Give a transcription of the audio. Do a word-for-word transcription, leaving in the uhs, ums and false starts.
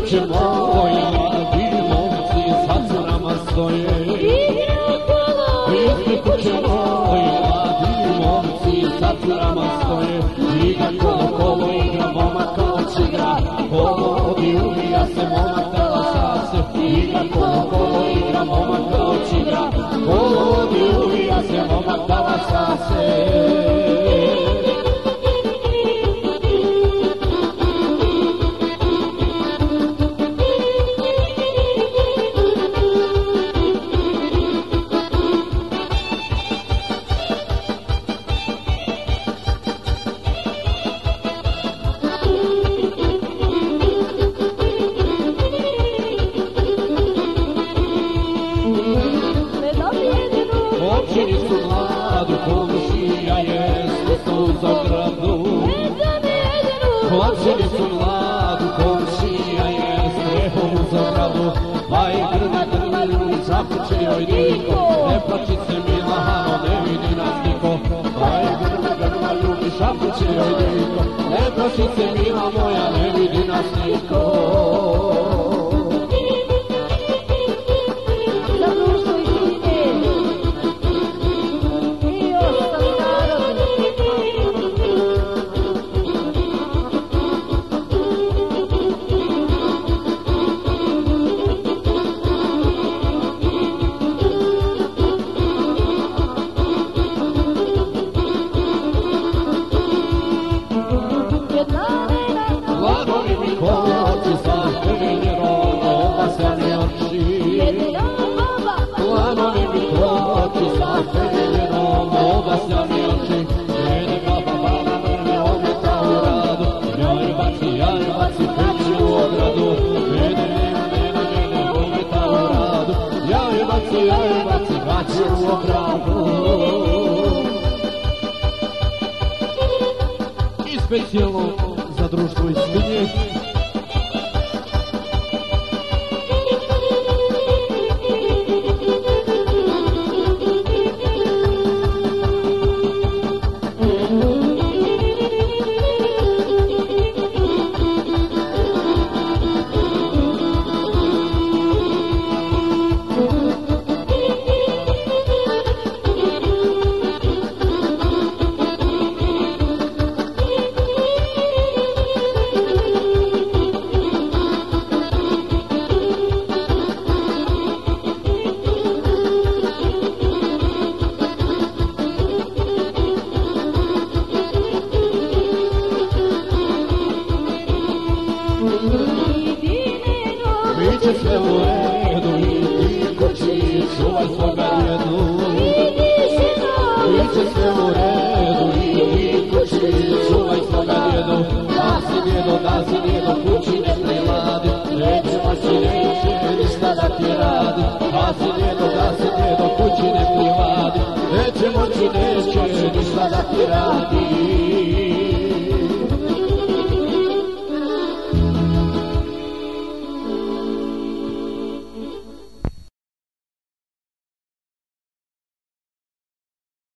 kuće moje, mladi momci sa curama stoje. Ispred kuće moje, mladi momci sa curama stoje. Igra kolo kolo, igra momak kao čigra, povodi ubija se momak tela sase. Igra kolo kolo, igra momak kao čigra, povodi ubija se momak tela sase. Općini su mladu, komšija je stisno u zagradu. Općini su mladu, komšija je strehom u zagradu. Pa i grdi grdi, zapuće joj niko, ne plaći se mila, hano, ne vidi nas niko. Pa i grdi grdi, ljubi, šapuće joj niko, ne plaći se mila moja, ne vidi nas niko. I specijalno za društvo iz Svinje. Biće sve u redu, idi kući, čuvaj svoga djedu. Biće sve u redu, idi kući, čuvaj svoga djedu. Da si djedo, da si djedo, kući ne priladi, neće moći, neće ništa da ti radi. Da si djedo, da si djedo, kući ne priladi, neće moći, neće ništa da ti radi.